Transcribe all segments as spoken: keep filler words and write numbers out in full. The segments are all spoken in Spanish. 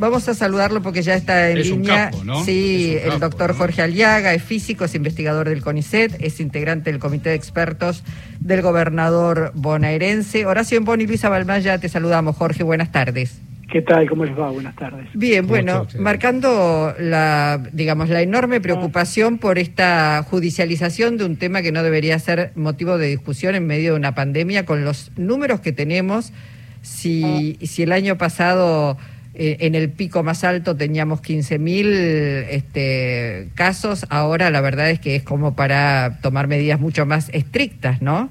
Vamos a saludarlo porque ya está en es línea. Un capo, ¿no? Sí, un el capo, doctor ¿no? Jorge Aliaga, es físico, es investigador del CONICET, es integrante del comité de expertos del gobernador bonaerense. Horacio Embón y Luisa Balmaya, te saludamos. Jorge, buenas tardes. ¿Qué tal? ¿Cómo les va? Buenas tardes. Bien, bueno, marcando la, digamos, la enorme preocupación por esta judicialización de un tema que no debería ser motivo de discusión en medio de una pandemia, con los números que tenemos, si, si el año pasado eh, en el pico más alto teníamos quince mil este, casos, ahora la verdad es que es como para tomar medidas mucho más estrictas, ¿no?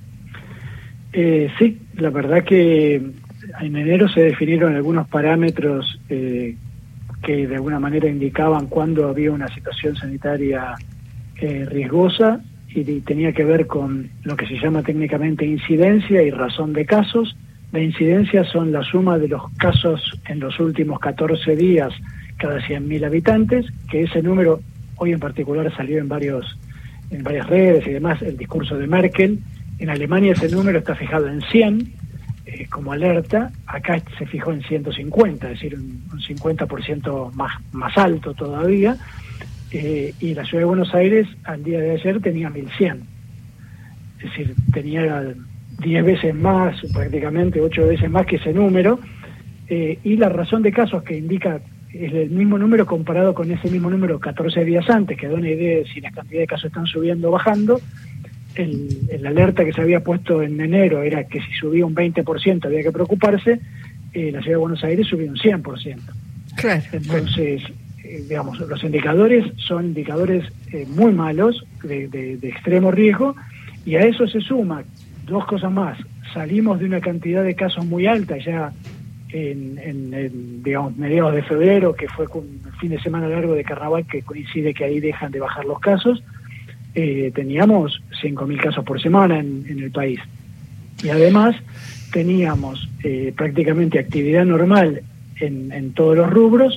Eh, sí, la verdad que en enero se definieron algunos parámetros eh, que de alguna manera indicaban cuándo había una situación sanitaria eh, riesgosa y, y tenía que ver con lo que se llama técnicamente incidencia y razón de casos. La incidencia son la suma de los casos en los últimos catorce días cada cien mil habitantes, que ese número hoy en particular salió en varios en varias redes y demás, el discurso de Merkel. En Alemania ese número está fijado en cien eh, como alerta, acá se fijó en ciento cincuenta, es decir, un, un cincuenta por ciento más, más alto todavía, eh, y la Ciudad de Buenos Aires al día de ayer tenía mil cien, es decir, tenía diez veces más, prácticamente ocho veces más que ese número, eh, y la razón de casos que indica es el mismo número comparado con ese mismo número catorce días antes, que da una idea de si la cantidad de casos están subiendo o bajando. El, el alerta que se había puesto en enero era que si subía un veinte por ciento había que preocuparse, eh, la Ciudad de Buenos Aires subió un cien por ciento. Claro. Entonces, eh, digamos, los indicadores son indicadores eh, muy malos, de, de, de extremo riesgo, y a eso se suma dos cosas más. Salimos de una cantidad de casos muy alta ya en, en, en digamos, mediados de febrero, que fue con el fin de semana largo de Carnaval, que coincide que ahí dejan de bajar los casos. Eh, teníamos cinco mil casos por semana en, en el país. Y además teníamos eh, prácticamente actividad normal en, en todos los rubros,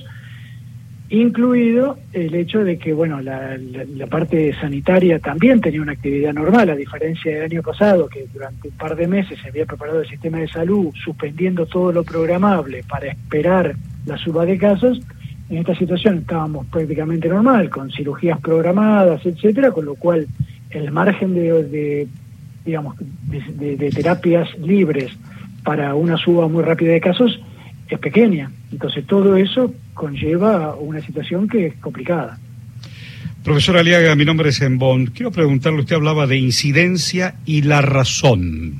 incluido el hecho de que, bueno, la, la, la parte sanitaria también tenía una actividad normal, a diferencia del año pasado, que durante un par de meses se había preparado el sistema de salud, suspendiendo todo lo programable para esperar la suba de casos. En esta situación estábamos prácticamente normal, con cirugías programadas, etcétera, con lo cual el margen de, de digamos, de, de, de terapias libres para una suba muy rápida de casos es pequeña. Entonces todo eso conlleva una situación que es complicada. Profesor Aliaga, mi nombre es Embón. Quiero preguntarle, usted hablaba de incidencia y la razón.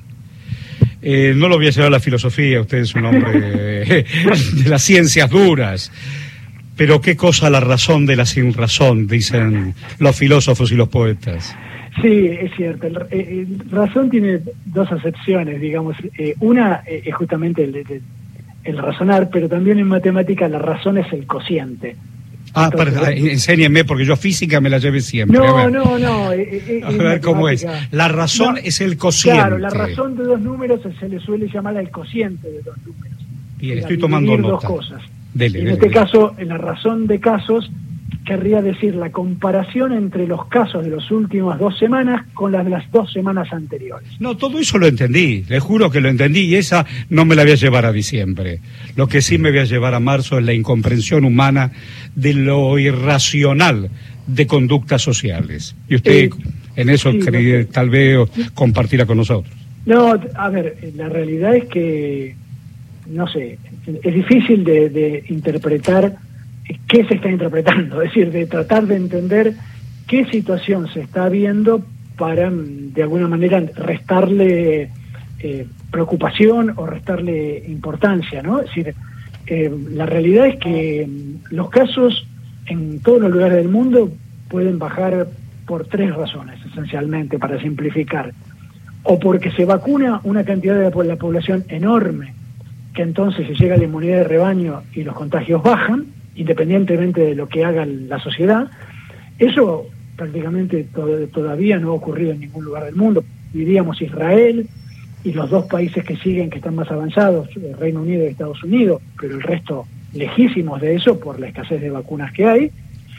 Eh, no lo voy a llevar a la filosofía, usted es un hombre de las ciencias duras. Pero qué cosa la razón de la sin razón, dicen los filósofos y los poetas. Sí, es cierto. El, el razón tiene dos acepciones, digamos. Eh, una eh, es justamente el, el, el razonar, pero también en matemática la razón es el cociente. Ah, Entonces, para, enséñeme, porque yo física me la llevé siempre. No, no, no. Eh, eh, a ver cómo es. La razón no, es el cociente. Claro, la razón de dos números se le suele llamar el cociente de dos números. Bien, estoy tomando nota. Dos cosas. Dele, en dele, este dele. caso, en la razón de casos, querría decir la comparación entre los casos de las últimas dos semanas con las de las dos semanas anteriores. No, todo eso lo entendí, le juro que lo entendí, y esa no me la voy a llevar a diciembre. Lo que sí me voy a llevar a marzo es la incomprensión humana de lo irracional de conductas sociales. Y usted eh, en eso sí, quería, no, tal vez compartirla con nosotros. No, a ver, la realidad es que, no sé, es difícil de, de interpretar qué se está interpretando, es decir, de tratar de entender qué situación se está viendo para, de alguna manera, restarle eh, preocupación o restarle importancia, ¿no? Es decir, eh, la realidad es que los casos en todos los lugares del mundo pueden bajar por tres razones, esencialmente, para simplificar. O porque se vacuna una cantidad de la población enorme, que entonces se llega a la inmunidad de rebaño y los contagios bajan, independientemente de lo que haga la sociedad. Eso prácticamente to- todavía no ha ocurrido en ningún lugar del mundo. Diríamos Israel y los dos países que siguen, que están más avanzados, el Reino Unido y Estados Unidos, pero el resto lejísimos de eso por la escasez de vacunas que hay.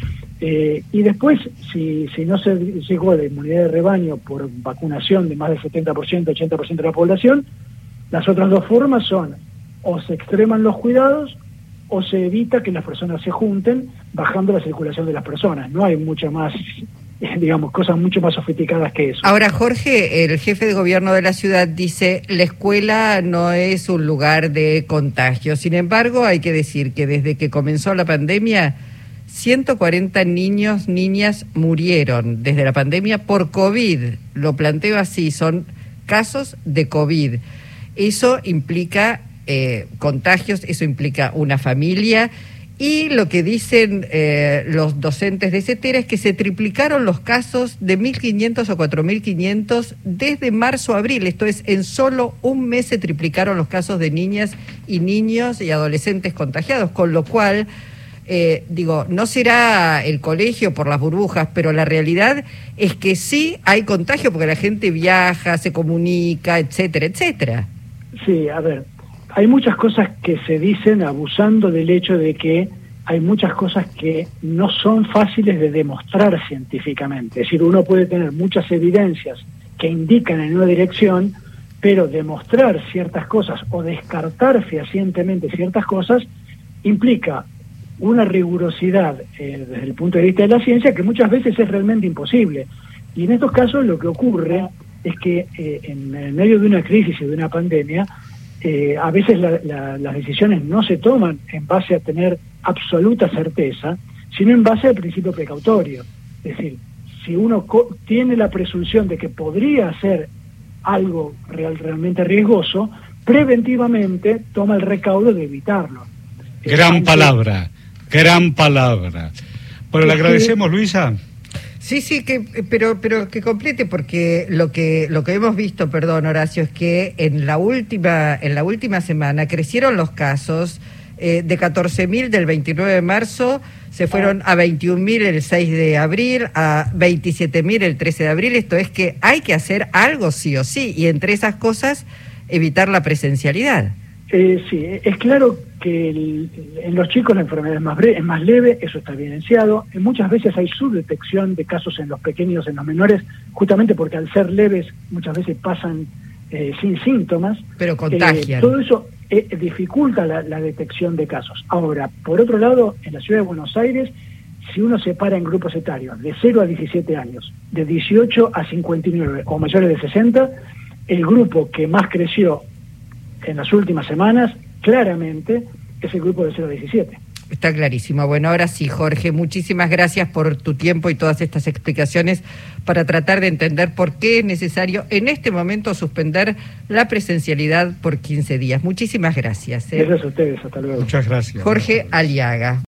Eh, y después, si, si no se llegó a la inmunidad de rebaño por vacunación de más del setenta por ciento, ochenta por ciento de la población, las otras dos formas son o se extreman los cuidados o se evita que las personas se junten, bajando la circulación de las personas. No hay mucha más, digamos, cosas mucho más sofisticadas que eso. Ahora, Jorge, el jefe de gobierno de la ciudad dice, la escuela no es un lugar de contagio. Sin embargo, hay que decir que desde que comenzó la pandemia, ciento cuarenta niños, niñas murieron desde la pandemia por COVID. Lo planteo así, son casos de COVID. Eso implica eh, contagios, eso implica una familia. Y lo que dicen eh, los docentes de CETERA es que se triplicaron los casos de mil quinientos a cuatro mil quinientos desde marzo a abril. Esto es, en solo un mes se triplicaron los casos de niñas y niños y adolescentes contagiados, con lo cual, eh, digo, no será el colegio por las burbujas, pero la realidad es que sí hay contagio porque la gente viaja, se comunica, etcétera, etcétera. Sí, a ver, hay muchas cosas que se dicen abusando del hecho de que hay muchas cosas que no son fáciles de demostrar científicamente. Es decir, uno puede tener muchas evidencias que indican en una dirección, pero demostrar ciertas cosas o descartar fehacientemente ciertas cosas implica una rigurosidad eh, desde el punto de vista de la ciencia que muchas veces es realmente imposible. Y en estos casos lo que ocurre es que eh, en, en medio de una crisis y de una pandemia, Eh, a veces la, la, las decisiones no se toman en base a tener absoluta certeza, sino en base al principio precautorio. Es decir, si uno co- tiene la presunción de que podría hacer algo real, realmente riesgoso, preventivamente toma el recaudo de evitarlo. Gran Entonces, palabra, gran palabra. Bueno, le agradecemos, Luisa. Sí, sí, que, pero pero que complete, porque lo que lo que hemos visto, perdón, Horacio, es que en la última en la última semana crecieron los casos eh, de catorce mil del veintinueve de marzo, se fueron a veintiún mil el seis de abril, a veintisiete mil el trece de abril. Esto es que hay que hacer algo sí o sí, y entre esas cosas evitar la presencialidad. Eh, sí, es claro que el, en los chicos la enfermedad es más, breve, es más leve, eso está evidenciado. Eh, muchas veces hay subdetección de casos en los pequeños, en los menores, justamente porque al ser leves muchas veces pasan eh, sin síntomas. Pero contagian. Eh, todo eso eh, dificulta la, la detección de casos. Ahora, por otro lado, en la ciudad de Buenos Aires, si uno separa en grupos etarios de cero a diecisiete años, de dieciocho a cincuenta y nueve o mayores de sesenta, el grupo que más creció en las últimas semanas, claramente, es el grupo de cero a diecisiete. Está clarísimo. Bueno, ahora sí, Jorge, muchísimas gracias por tu tiempo y todas estas explicaciones para tratar de entender por qué es necesario en este momento suspender la presencialidad por quince días. Muchísimas gracias. ¿eh? Gracias a ustedes, hasta luego. Muchas gracias. Jorge Aliaga.